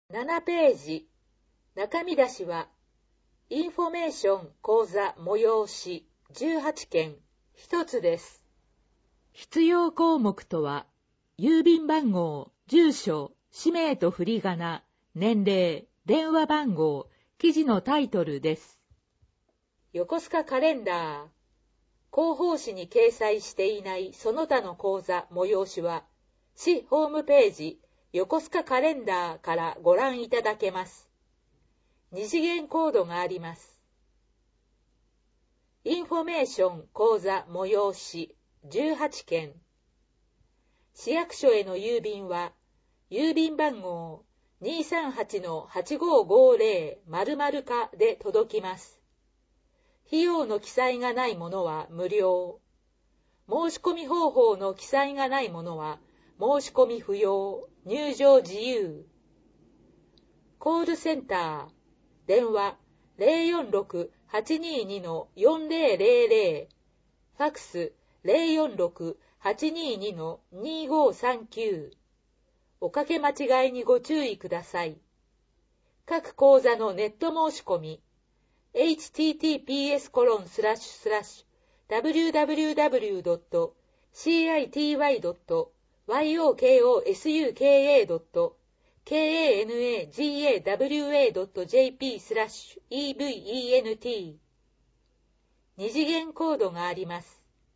7ページ。中見出しは、インフォメーション講座催し18件1つです。必要項目とは、郵便番号、住所、氏名と振り仮名、年齢、電話番号、記事のタイトルです。横須賀カレンダー。広報誌に掲載していないその他の講座催しは、市ホームページ、横須賀カレンダーからご覧いただけます。二次元コードがあります。インフォメーション講座催し18件。市役所への郵便は、郵便番号 238-8550-00 課で届きます。費用の記載がないものは無料。申し込み方法の記載がないものは、申し込み不要、入場自由。コールセンター、電話 046-822-4000、ファクス 046-822-2539。おかけ間違いにご注意ください。各講座のネット申し込み、https://www.city.yokosukawa.jp/event。二次元コードがあります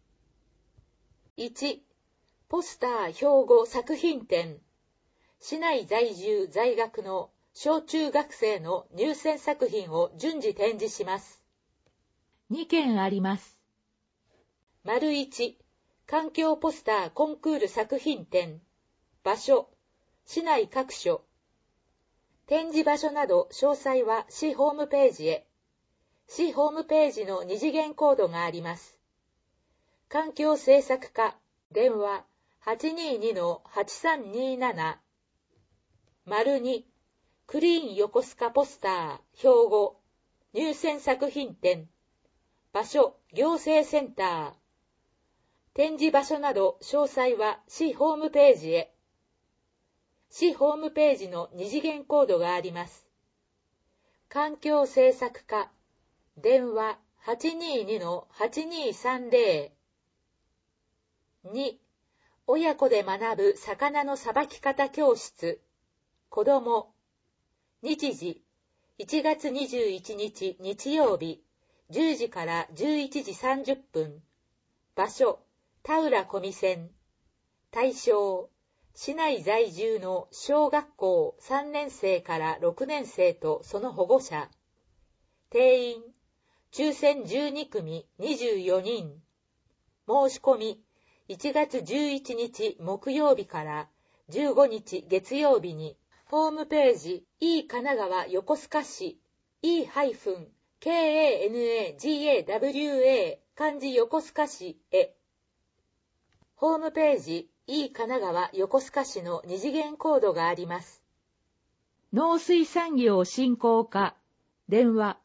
。1、ポスター標語作品展。市内在住在学の小中学生の入選作品を順次展示します。2件あります。丸1、環境ポスターコンクール作品展。場所、市内各所。展示場所など詳細は市ホームページへ。市ホームページの二次元コードがあります。環境政策課、電話 822-8327。丸2、クリーン横須賀ポスター、標語、入選作品展。場所、行政センター。展示場所など詳細は市ホームページへ。市ホームページの二次元コードがあります。環境政策課、電話 822-8230。2、親子で学ぶ魚のさばき方教室。子供。日時、1月21日日曜日、10時から11時30分。場所、田浦小見線。対象、市内在住の小学校3年生から6年生とその保護者。定員、抽選12組24人。申し込み、1月11日木曜日から15日月曜日に、ホームページ E 神奈川横須賀市 E-KANAGAWA 漢字横須賀市へ。ホームページ E 神奈川横須賀市の二次元コードがあります。農水産業振興課、電話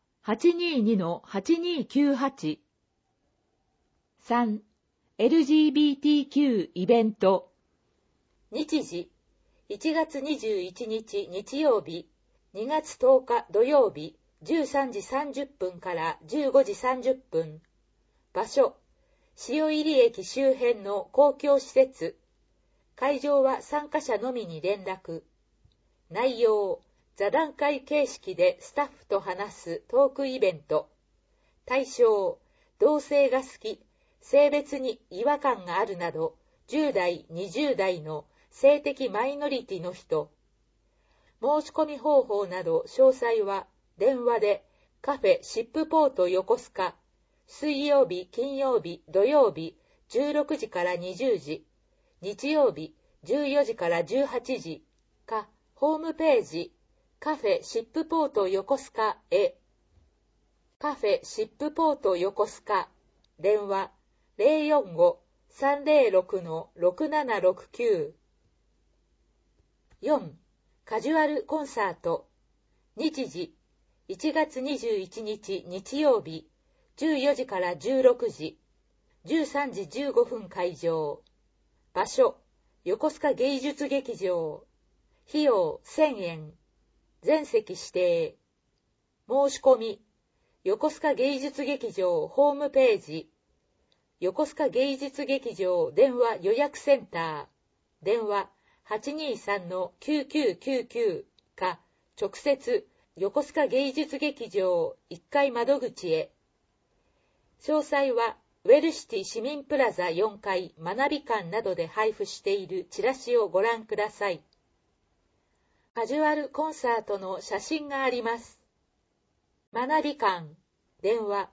822-8298。3、LGBTQ イベント。日時、1月21日日曜日、2月10日土曜日、13時30分から15時30分。場所、塩入駅周辺の公共施設。会場は参加者のみに連絡。内容、座談会形式でスタッフと話すトークイベント。対象、同性が好き、性別に違和感があるなど、10代、20代の性的マイノリティの人。申し込み方法など詳細は電話でカフェシップポート横須賀、水曜日、金曜日、土曜日、16時から20時、日曜日、14時から18時か、ホームページ、カフェシップポート横須賀へ。カフェシップポート横須賀、電話 045-306-6769。4、カジュアルコンサート。日時、1月21日日曜日、14時から16時、13時15分会場。場所、横須賀芸術劇場。費用1000円。 全席指定。申し込み。横須賀芸術劇場ホームページ。横須賀芸術劇場電話予約センター。電話 823-9999 か、直接、横須賀芸術劇場1階窓口へ。詳細は、ウェルシティ市民プラザ4階学び館などで配布しているチラシをご覧ください。カジュアルコンサートの写真があります。学び館、電話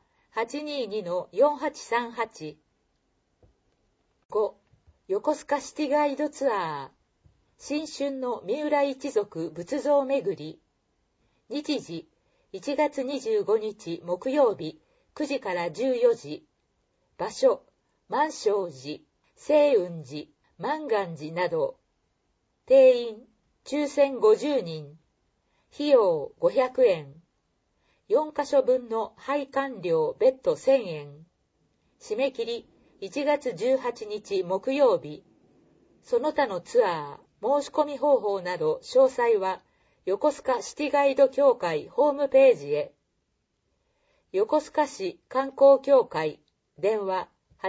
822-4838。5. 横須賀シティガイドツアー。新春の三浦一族仏像巡り。日時、1月25日木曜日、9時から14時。場所、万象寺、清雲寺、万願寺など。定員、抽選50人。費用500円。4カ所分の拝観料別途1000円。締め切り、1月18日木曜日。その他のツアー、申し込み方法など詳細は、横須賀シティガイド協会ホームページへ。横須賀市観光協会、電話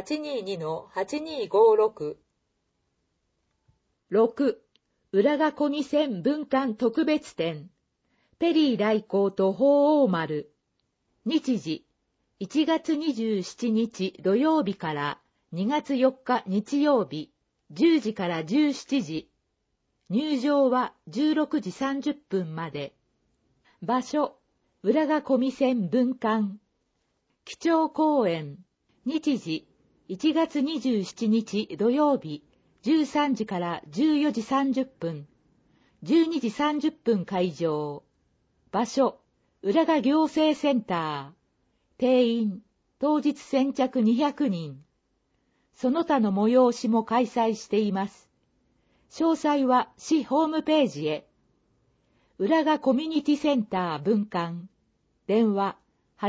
822-8256。6. 浦賀小見線文館特別展。ペリー来航と鳳凰丸。日時、1月27日土曜日から2月4日日曜日、10時から17時。入場は16時30分まで。場所、浦賀小見線文館。基調講演。日時、1月27日土曜日、13時から14時30分。12時30分会場。場所、浦賀行政センター。定員、当日先着200人。その他の催しも開催しています。詳細は市ホームページへ。浦賀コミュニティセンター分館。電話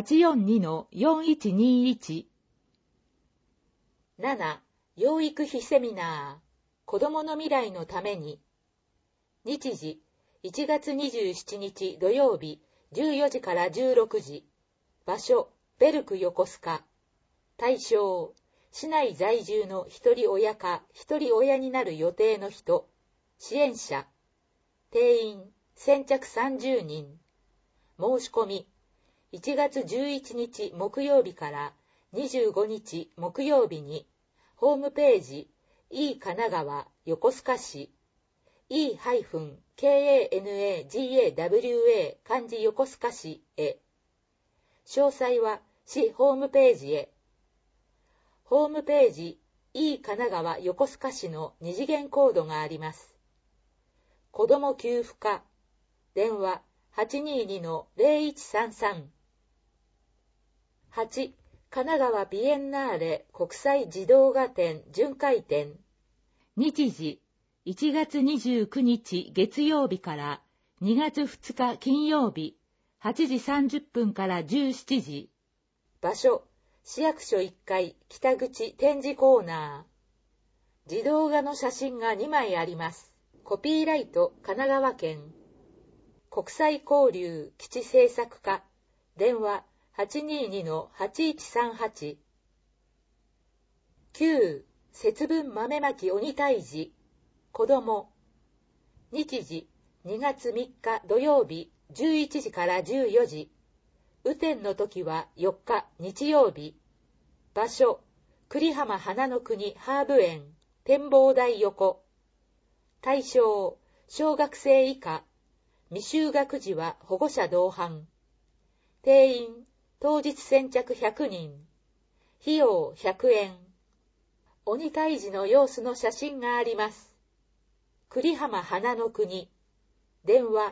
842-4121。7. 養育費セミナー。子どもの未来のために。日時、1月27日土曜日、14時から16時。場所、ベルク横須賀。対象、市内在住の一人親か一人親になる予定の人。支援者。定員、先着30人。申し込み。1月11日木曜日から25日木曜日に、ホームページ、E 神奈川横須賀市、E-KANAGAWA 漢字横須賀市へ。詳細は市ホームページへ。ホームページ、E 神奈川横須賀市の二次元コードがあります。子ども給付課。電話 822-0133。8. 神奈川ビエンナーレ国際児童画展巡回展。日時、1月29日月曜日から2月2日金曜日、8時30分から17時。場所、市役所1階北口展示コーナー。児童画の写真が2枚あります。コピーライト神奈川県。国際交流基地制作課。電話 822-8138。9. 節分豆まき鬼退治。子ども。日時、2月3日土曜日、11時から14時。雨天の時は4日日曜日。場所、栗浜花の国ハーブ園、展望台横。対象、小学生以下。未就学児は保護者同伴。定員、当日先着100人。費用100円。鬼退治の様子の写真があります。栗浜花の国。電話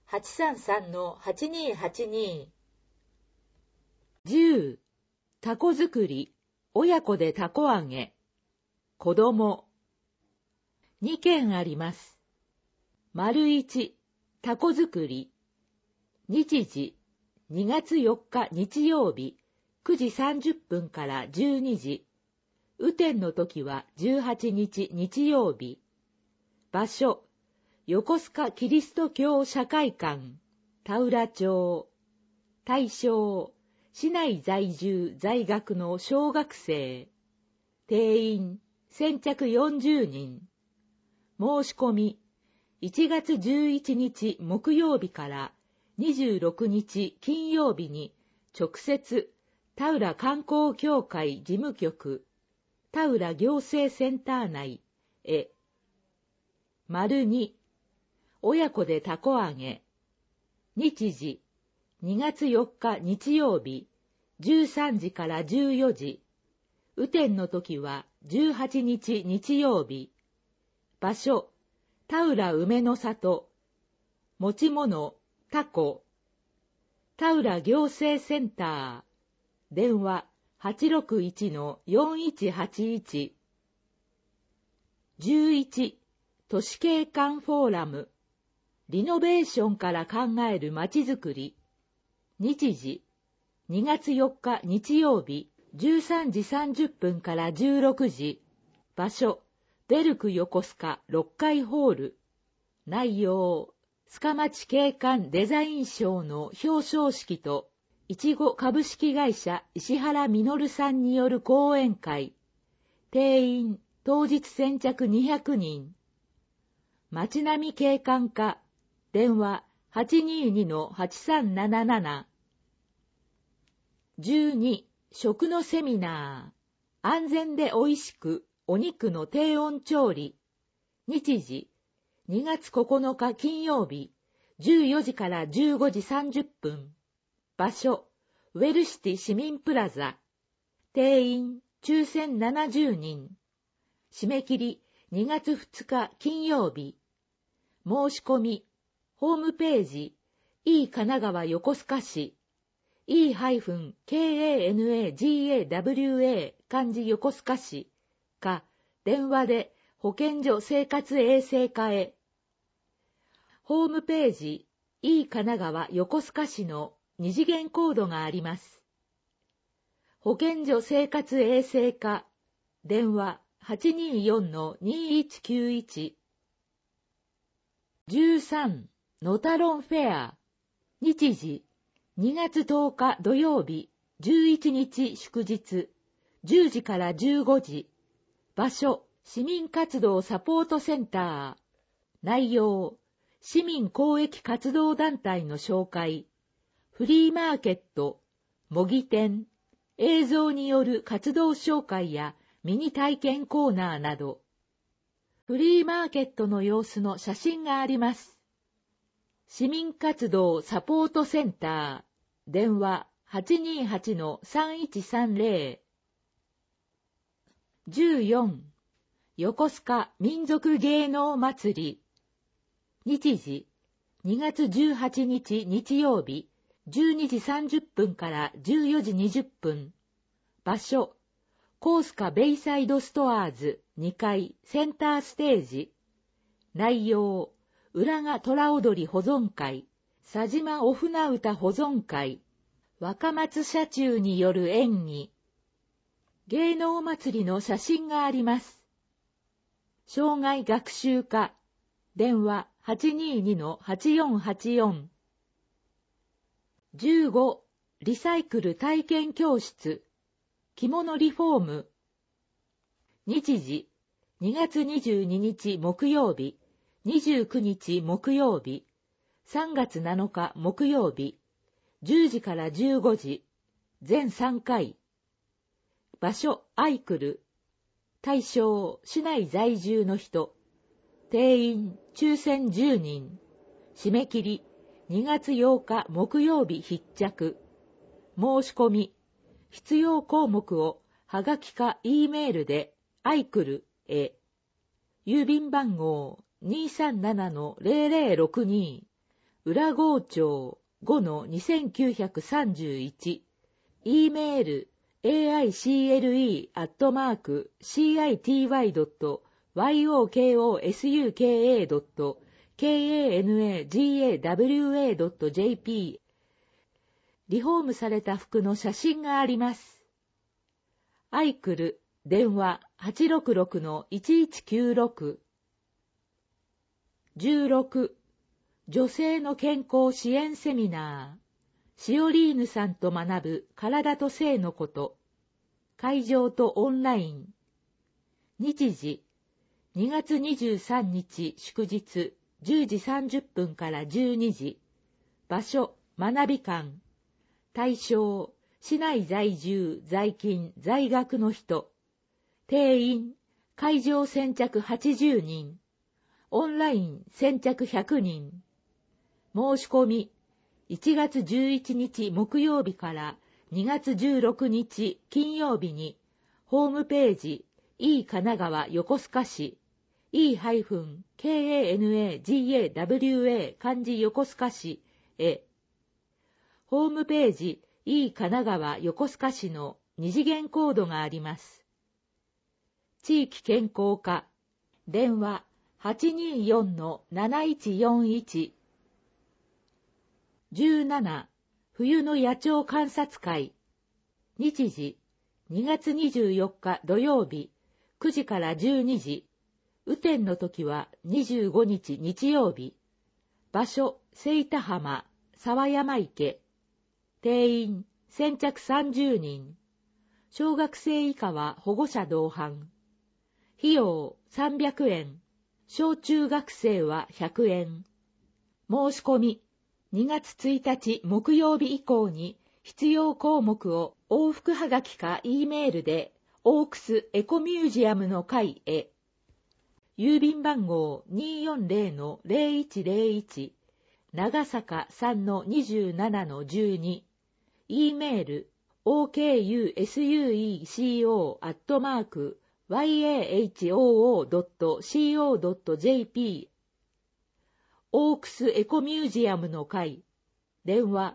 833-8282。10. タコ作り。親子でタコ揚げ。子供。2件あります。丸1、タコ作り。日時、2月4日日曜日、9時30分から12時。雨天の時は18日日曜日。場所、 横須賀キリスト教社会館、田浦町、大正、市内在住在学の小学生、定員、先着40人。申し込み、1月11日木曜日から26日金曜日に直接、田浦観光協会事務局、田浦行政センター内へ。2、親子でたこ揚げ。日時、2月4日日曜日、13時から14時。雨天の時は18日日曜日。場所、田浦梅の里。持ち物、タコ。田浦行政センター。電話、861-4181。11、都市景観フォーラム。リノベーションから考えるまちづくり。日時、2月4日日曜日、13時30分から16時。場所、ベルク横須賀6階ホール。内容、須賀町景観デザイン賞の表彰式と、いちご株式会社石原実さんによる講演会。定員、当日先着200人。町並み景観課。電話 822-8377。12、食のセミナー。安全で美味しくお肉の低温調理。日時、2月9日金曜日、14時から15時30分。場所、ウェルシティ市民プラザ。定員、抽選70人。締め切り、2月2日金曜日。申し込み、ホームページ、神奈川横須賀市、e-kanagawa 漢字横須賀市か、電話で保健所生活衛生課へ。ホームページ、神奈川横須賀市の二次元コードがあります。保健所生活衛生課、電話 824-2191。13、のたろんフェア。日時、2月10日土曜日、11日祝日、10時から15時。場所、市民活動サポートセンター。内容、市民公益活動団体の紹介。フリーマーケット、模擬店、映像による活動紹介やミニ体験コーナーなど。フリーマーケットの様子の写真があります。市民活動サポートセンター、電話 828-3130。14、横須賀民族芸能祭り。日時、2月18日日曜日、12時30分から14時20分。場所、コースカベイサイドストアーズ2階センターステージ。内容、浦賀虎踊り保存会、佐島お船歌保存会、若松社中による演技。芸能祭りの写真があります。障害学習課、電話 822-8484。15、リサイクル体験教室、着物リフォーム。日時、2月22日木曜日、29日木曜日、3月7日木曜日、10時から15時、全3回。場所、アイクル。対象、市内在住の人。定員、抽選10人。締め切り、2月8日木曜日必着。申し込み。必要項目を、はがきか E メールで、アイクルへ。郵便番号、237-0062。浦郷町 5-2931。E メール、aicle@city.yokosuka.kanagawa.jp。 リフォームされた服の写真があります。アイクル、電話 866-1196。 16、女性の健康支援セミナー。シオリーヌさんと学ぶ体と性のこと。会場とオンライン。日時、2月23日祝日、10時30分から12時。場所、学び館。対象、市内在住、在勤、在学の人。定員、会場先着80人。オンライン先着100人。申し込み、1月11日木曜日から2月16日金曜日に、ホームページ、E 神奈川横須賀市、E-KANAGAWA 漢字横須賀市へ、ホームページ、E 神奈川横須賀市の二次元コードがあります。地域健康課、電話 824-7141。17、冬の野鳥観察会。日時、2月24日土曜日、9時から12時。雨天の時は25日日曜日。場所、清田浜、沢山池。定員、先着30人。小学生以下は保護者同伴。費用、300円。小中学生は100円。申し込み、2月1日木曜日以降に必要項目を往復はがきか E メールでオークスエコミュージアムの会へ。郵便番号 240-0101 長坂 3-27-12 E メール okusueco@yahoo.co.jp オークスエコミュージアムの会。電話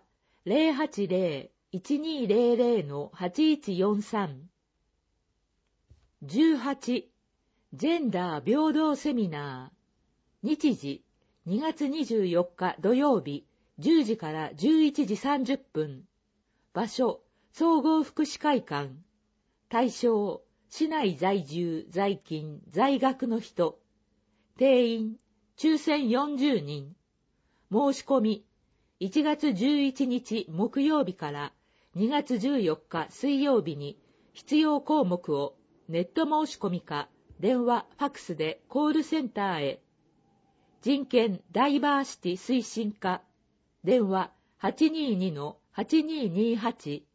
080-1200-8143。18、ジェンダー平等セミナー。日時、2月24日土曜日、10時から11時30分。場所、総合福祉会館。対象、市内在住、在勤、在学の人。定員、抽選40人。申し込み、1月11日木曜日から2月14日水曜日に必要項目をネット申し込みか電話、ファクスでコールセンターへ。人権ダイバーシティ推進課。電話 822-8228